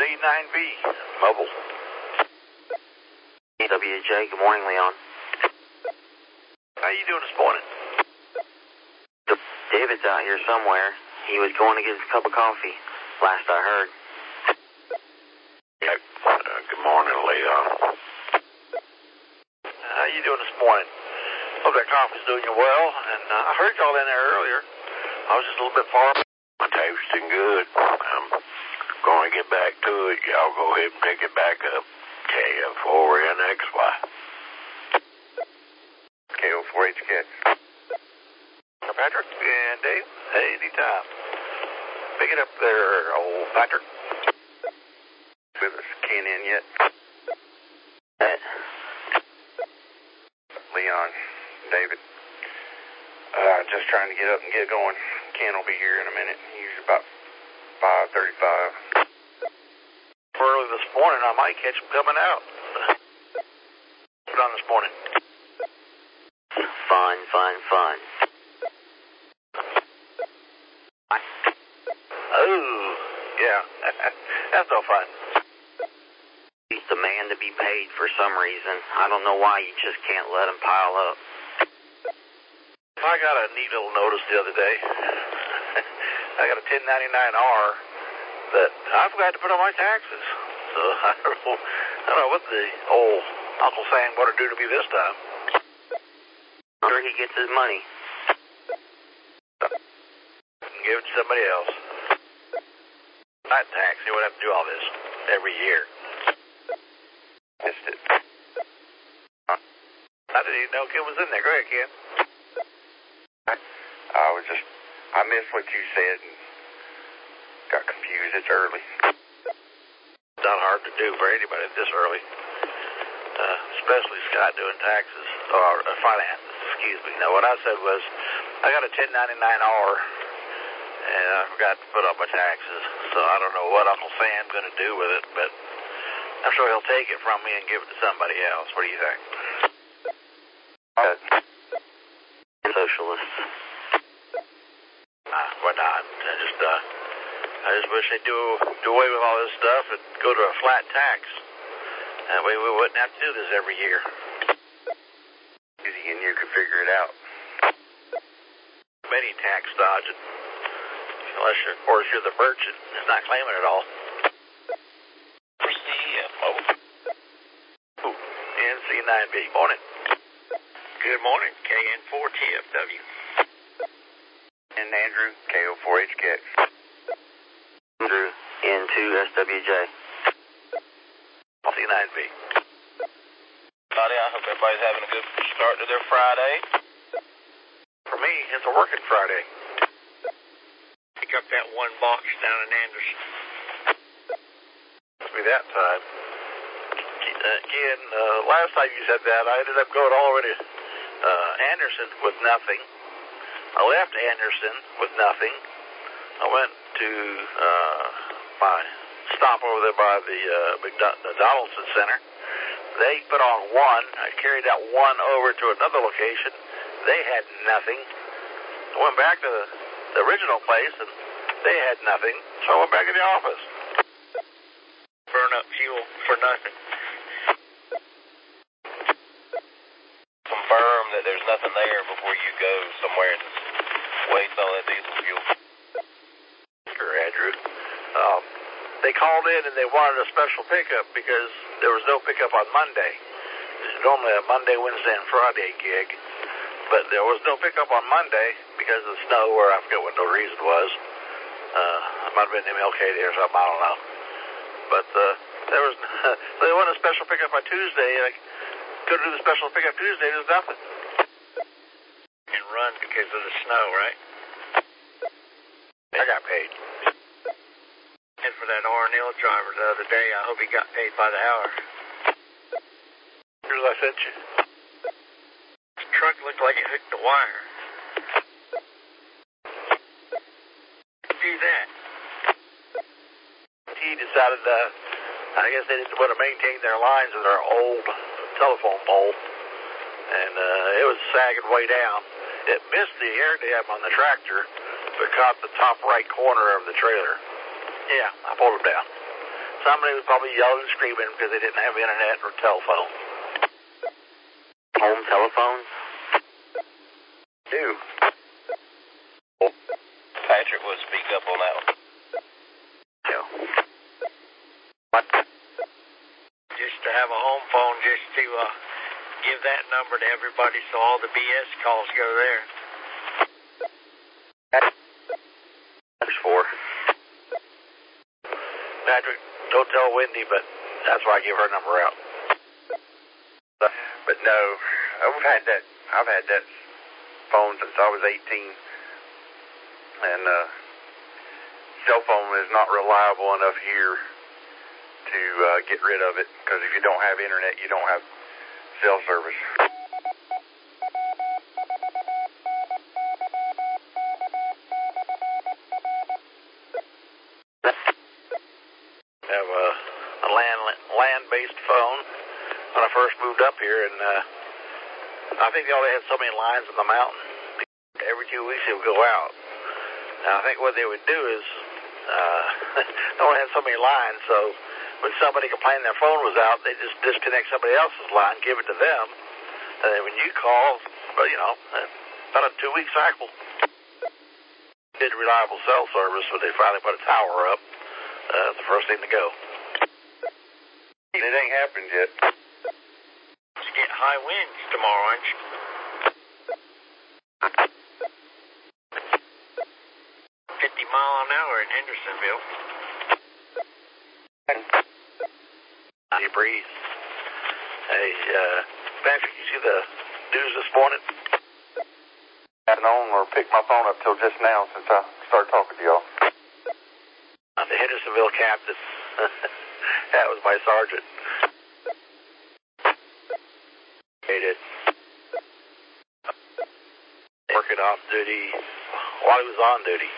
K9B, mobile. WJ, good morning, Leon. How you doing this morning? David's out here somewhere. He was going to get his cup of coffee, last I heard. Good morning, Leon. How you doing this morning? Hope that coffee's doing you well, and I heard y'all in there earlier. I was just a little bit far. My tasting good. I'm going to get back to it. Y'all go ahead and pick it back up. KO4NXY. KO4HK. Patrick and Dave, anytime. Pick it up there, old Patrick. With us, Ken in yet? Leon, David. Just trying to get up and get going. Ken will be here in a minute. He's about 5:35. Early this morning, I might catch him coming out. What's on this morning? Fun. Oh, yeah. That's no fun. He's the man to be paid for some reason. I don't know why you just can't let him pile up. I got a neat little notice the other day. I got a 1099-R that I forgot to put on my taxes. So I don't know what the old Uncle Sam going to do to me this time. Sure he gets his money. Give it to somebody else. Not tax. He would have to do all this every year. Missed it. I didn't even know Ken was in there. Go ahead, Ken. I missed what you said and got confused. It's early. It's not hard to do for anybody this early. Especially Scott doing taxes or finances, excuse me. Now, what I said was, I got a 1099-R and I forgot to put up my taxes. So I don't know what Uncle Sam's going to do with it, but I'm sure he'll take it from me and give it to somebody else. What do you think? Socialists. Why not? I just wish they'd do away with all this stuff and go to a flat tax. That way we wouldn't have to do this every year. Easy, and you could figure it out. Many tax dodging. Unless, of course, you're the merchant that's not claiming it all. NC9B, morning. Good morning, KN4TFW. And Andrew, KO4HK. Andrew, N2SWJ. NC9B. Buddy, I hope everybody's having a good start to their Friday. For me, it's a working Friday. Pick up that one box down in Anderson. Must be that time. Again, last time you said that, I ended up going all the way to Anderson with nothing. I left Anderson with nothing. I went to my stop over there by the Donaldson Center. They put on one. I carried that one over to another location. They had nothing. I went back to the original place, and they had nothing. So I went back to the office. Burn up fuel for nothing. Confirm that there's nothing there before you go somewhere and waste all that diesel fuel. Sure, Andrew. They called in and they wanted a special pickup because there was no pickup on Monday. It's normally a Monday, Wednesday, and Friday gig. But there was no pickup on Monday because of the snow, or I forget what the reason was. It might have been MLK Day or something, I don't know. But there was, they wanted a special pickup on Tuesday. I couldn't do the special pickup Tuesday, there's nothing. And run because of the snow, right? I got paid. And for that R&L driver the other day, I hope he got paid by the hour. Here's what I sent you. His truck looked like it hooked the wire. Do that. He decided, I guess they didn't want to maintain their lines of their old telephone pole. And it was sagging way down. It missed the air dam on the tractor, but caught the top right corner of the trailer. Yeah, I pulled him down. somebody was probably yelling and screaming because they didn't have internet or telephone. Home telephones? Do. Patrick would speak up on that one. Yeah. What? Just to have a home phone, just to give that number to everybody so all the BS calls go there. That's for. Patrick, don't tell Wendy, but that's why I give her number out. But no, I've had that phone since I was 18, and cell phone is not reliable enough here to get rid of it, because if you don't have internet, you don't have cell service. I have a land-based phone when I first moved up here, and I think they only had so many lines in the mountain. Every 2 weeks it would go out. And I think what they would do is they only had so many lines, so when somebody complained their phone was out, they just disconnect somebody else's line, give it to them, and then when you call, well, you know, about a 2-week cycle. Did reliable cell service when they finally put a tower up. The first thing to go. It ain't happened yet. You get high winds tomorrow, aren't you? 50 mile an hour in Hendersonville. You breathe. Hey, Patrick, you see the news this morning? I haven't known or picked my phone up till just now since I started talking to y'all. The Hendersonville captain. That was my sergeant. He did. Working off duty while he was on duty.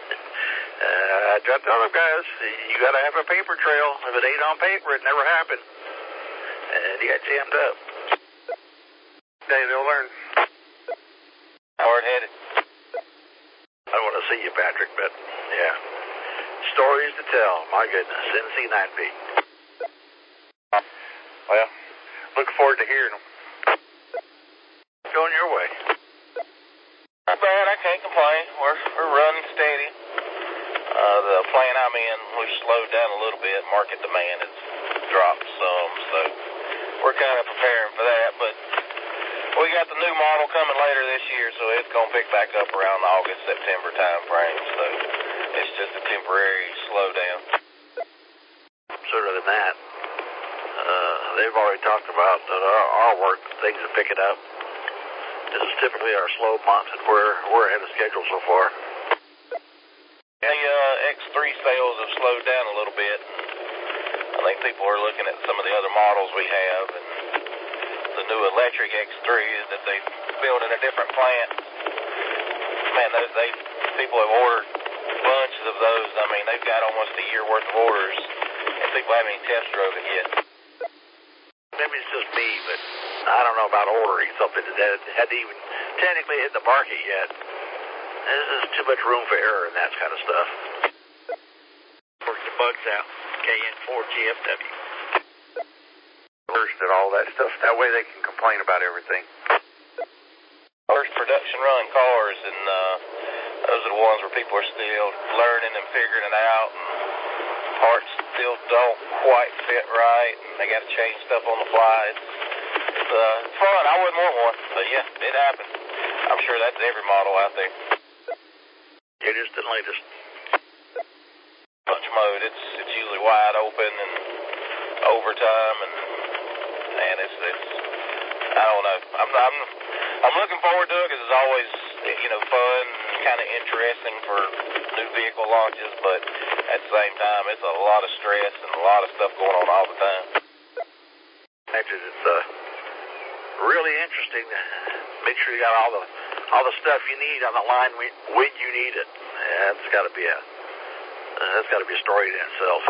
I tried to tell him, guys, you got to have a paper trail. If it ain't on paper, it never happened. And he got jammed up. Hey, they'll learn. Hard-headed. I don't want to see you, Patrick, but yeah. Stories to tell. My goodness. NC9B. Well, looking forward to hearing them. Going your way. Not bad. I can't complain. We're running steady. The plant I'm in, we've slowed down a little bit. Market demand has dropped some, so we're kind of preparing for that. But we got the new model coming later this year, so it's going to pick back up around the August, September time frame. So it's just a temporary slowdown. Sooner than that. They've already talked about our work, things are picking up. This is typically our slow month, and we're ahead of schedule so far. The X3 sales have slowed down a little bit. I think people are looking at some of the other models we have, and the new electric X3s that they build in a different plant. Man, people have ordered bunches of those. I mean, they've got almost a year worth of orders, and people haven't even test drove it yet. Maybe it's just me, but I don't know about ordering something that hadn't even technically hit the market yet. This is too much room for error and that kind of stuff. Work the bugs out. KN4GFW. First and all that stuff. That way they can complain about everything. First production run cars, and those are the ones where people are still learning and figuring it out, and parts still don't quite fit right, and they got to change stuff on the fly. It's fun. I wouldn't want one, but yeah, it happened. I'm sure that's every model out there. Latest and latest. Bunch mode. It's usually wide open and overtime, and man, it's I don't know. I'm looking forward to it because it's always fun, kind of interesting for new vehicle launches, but at the same time, it's a lot of stress and a lot of stuff going on all the time. Actually, it's really interesting. Make sure you got all the stuff you need on the line when you need it. That's got to be a story in itself.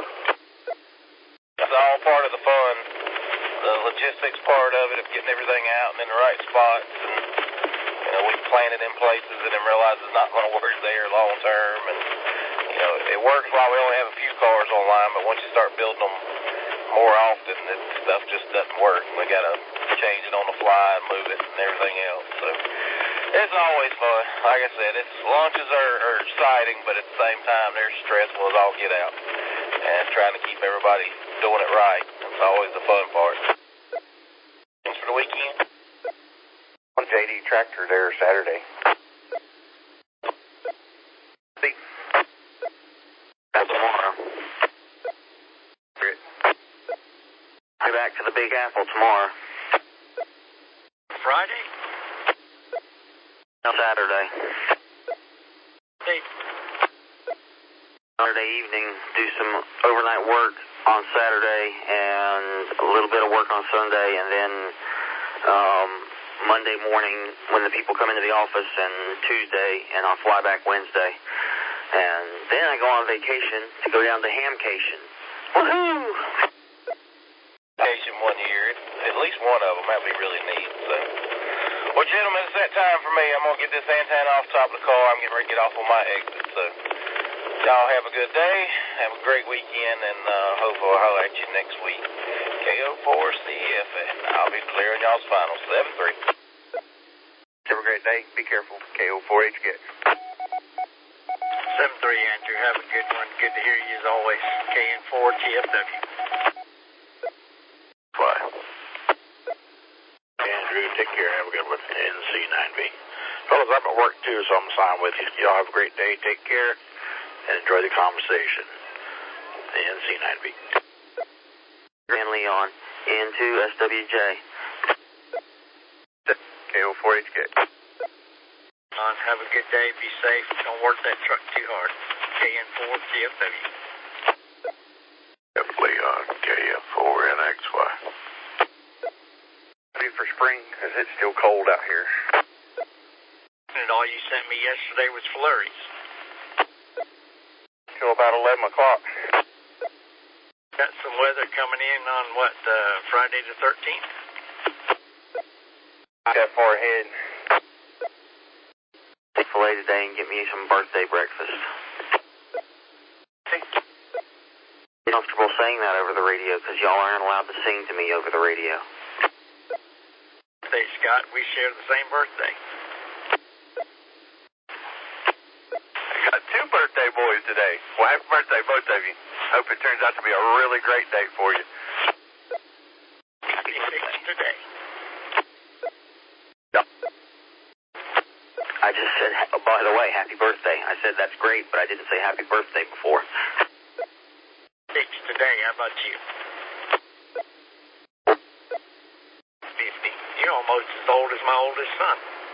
It's all part of the fun. The logistics part of it, of getting everything out and in the right spots, and You know, we plant it in places and then realize it's not going to work there long term. And, you know, it works while we only have a few cars online, but once you start building them more often, stuff just doesn't work. We got to change it on the fly and move it and everything else. So it's always fun. Like I said, launches are exciting, but at the same time, they're stressful as all get out. And trying to keep everybody doing it right. It's always the fun part. Thanks for the weekend. On JD Tractor there Saturday. See. That's tomorrow. Good. Be back to the Big Apple tomorrow. Friday? No, Saturday. Hey. Saturday evening, do some overnight work on Saturday and a little bit of work on Sunday, and then Monday morning when the people come into the office, and Tuesday, and I'll fly back Wednesday. And then I go on vacation to go down to Hamcation. Woohoo! Vacation one year, at least one of them, that'd be really neat. So, well, gentlemen, it's that time for me. I'm going to get this antenna off the top of the car. I'm getting ready to get off on my exit. So, y'all have a good day. Have a great weekend, and hopefully I'll holler at you next week. KO4CFN. I'll be clearing y'all's final 7-3. Have a great day. Be careful. KO4HK. 7-3, Andrew. Have a good one. Good to hear you as always. KN4TFW. Bye. Andrew, take care. Have a good one. NC9B. Fellas, I'm at work too, so I'm signing with you. Y'all have a great day. Take care and enjoy the conversation. The NC9B. And Leon into SWJ. KO4HK. Have a good day. Be safe. Don't work that truck too hard. KN4TFW. Leon, KF4NXY. Ready for spring because it's still cold out here. And all you sent me yesterday was flurries. Till about 11 o'clock. Got some weather coming in on what, Friday the 13th? Not that far ahead. Chick-fil-A today and get me some birthday breakfast. I'm comfortable saying that over the radio because y'all aren't allowed to sing to me over the radio. Hey, Scott, we share the same birthday. I got two birthday boys today. Well, happy birthday, both of you. Hope it turns out to be a really great day for you. Happy 6 today. I just said, oh, by the way, happy birthday. I said that's great, but I didn't say happy birthday before. 6 today. How about you? 50. You're almost as old as my oldest son.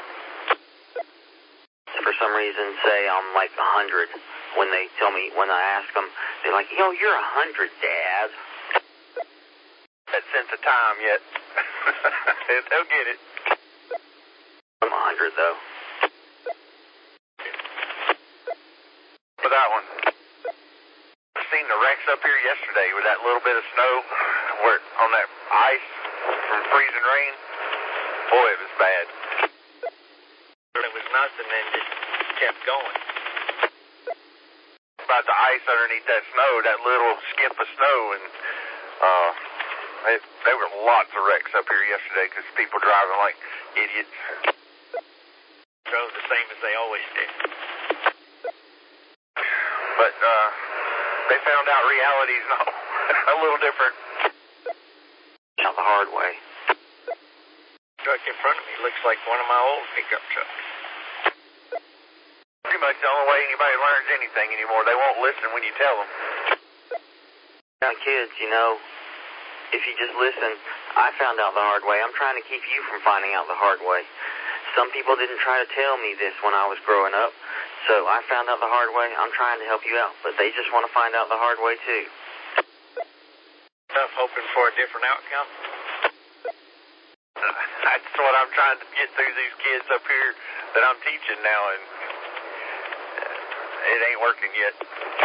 For some reason, say I'm like 100. When they tell me, when I ask them, they're like, yo, you're 100, Dad. That sense of time yet. They'll get it. I'm 100, though. For that one. I seen the wrecks up here yesterday with that little bit of snow where on that ice from freezing rain. Boy, it was bad. It was nothing and just kept going. About the ice underneath that snow, that little skip of snow, and there were lots of wrecks up here yesterday because people driving like idiots. Drove the same as they always did. But they found out reality's not a little different. Not the hard way. Truck in front of me looks like one of my old pickup trucks. Pretty much the only way anybody learns anything anymore. They won't listen when you tell them. Now, kids, you know, if you just listen, I found out the hard way. I'm trying to keep you from finding out the hard way. Some people didn't try to tell me this when I was growing up, so I found out the hard way. I'm trying to help you out, but they just want to find out the hard way, too. Tough hoping for a different outcome. That's what I'm trying to get through these kids up here that I'm teaching now, and it ain't working yet.